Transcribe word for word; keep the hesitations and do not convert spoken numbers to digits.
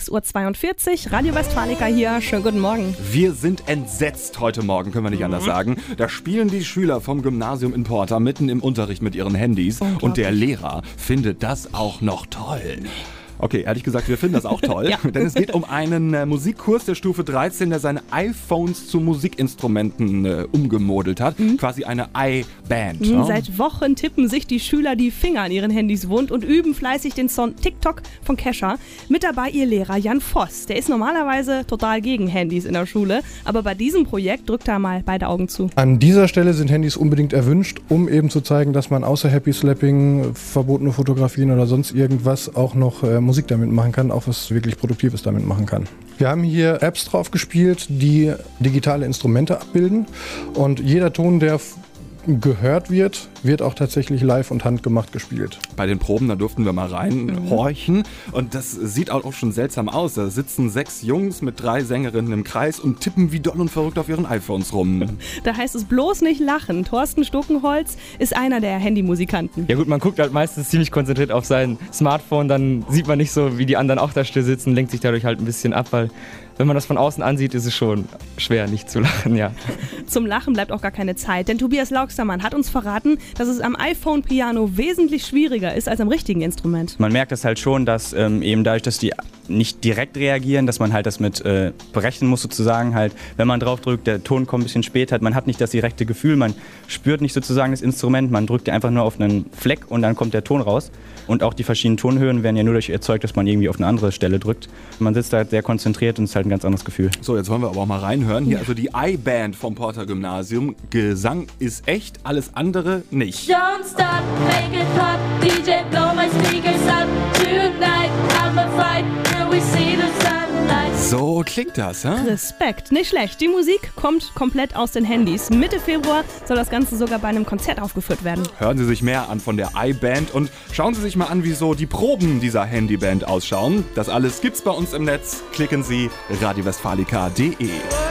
sechs Uhr zweiundvierzig, Radio Westfalica hier. Schönen guten Morgen. Wir sind entsetzt heute Morgen, können wir nicht anders sagen. Da spielen die Schüler vom Gymnasium in Porta mitten im Unterricht mit ihren Handys und der Lehrer findet das auch noch toll. Okay, ehrlich gesagt, wir finden das auch toll, ja. Denn es geht um einen äh, Musikkurs der Stufe dreizehn, der seine iPhones zu Musikinstrumenten äh, umgemodelt hat. Mhm. Quasi eine iBand. Mhm, ne? Seit Wochen tippen sich die Schüler die Finger an ihren Handys wund und üben fleißig den Song TikTok von Kesha. Mit dabei ihr Lehrer Jan Voss. Der ist normalerweise total gegen Handys in der Schule, aber bei diesem Projekt drückt er mal beide Augen zu. An dieser Stelle sind Handys unbedingt erwünscht, um eben zu zeigen, dass man außer Happy Slapping, verbotene Fotografien oder sonst irgendwas auch noch äh, Musik damit machen kann, auch was wirklich Produktives damit machen kann. Wir haben hier Apps drauf gespielt, die digitale Instrumente abbilden und jeder Ton, der f- gehört wird, wird auch tatsächlich live und handgemacht gespielt. Bei den Proben, da durften wir mal reinhorchen und das sieht auch schon seltsam aus. Da sitzen sechs Jungs mit drei Sängerinnen im Kreis und tippen wie doll und verrückt auf ihren iPhones rum. Da heißt es bloß nicht lachen. Thorsten Stuckenholz ist einer der Handymusikanten. Ja gut, man guckt halt meistens ziemlich konzentriert auf sein Smartphone, dann sieht man nicht so, wie die anderen auch da still sitzen, lenkt sich dadurch halt ein bisschen ab, weil wenn man das von außen ansieht, ist es schon schwer, nicht zu lachen, ja. Zum Lachen bleibt auch gar keine Zeit, denn Tobias Laugstermann hat uns verraten, dass es am iPhone-Piano wesentlich schwieriger ist als am richtigen Instrument. Man merkt das halt schon, dass ähm, eben dadurch, dass die nicht direkt reagieren, dass man halt das mit äh, berechnen muss sozusagen, halt, wenn man drauf drückt, der Ton kommt ein bisschen später, man hat nicht das direkte Gefühl, man spürt nicht sozusagen das Instrument, man drückt einfach nur auf einen Fleck und dann kommt der Ton raus. Und auch die verschiedenen Tonhöhen werden ja nur dadurch erzeugt, dass man irgendwie auf eine andere Stelle drückt. Man sitzt da sehr konzentriert und es ist halt ein ganz anderes Gefühl. So, jetzt wollen wir aber auch mal reinhören. Hier also die iBand vom Porta Gymnasium. Gesang ist echt, alles andere nicht. Don't stop, make it hot, D J blow my speakers up. Tonight I'm a fight, till we see the sunlight. So klingt das, hä? Respekt, nicht schlecht. Die Musik kommt komplett aus den Handys. Mitte Februar soll das Ganze sogar bei einem Konzert aufgeführt werden. Hören Sie sich mehr an von der iBand und schauen Sie sich mal an, wie so die Proben dieser Handyband ausschauen. Das alles gibt's bei uns im Netz. Klicken Sie radio westfalica punkt de.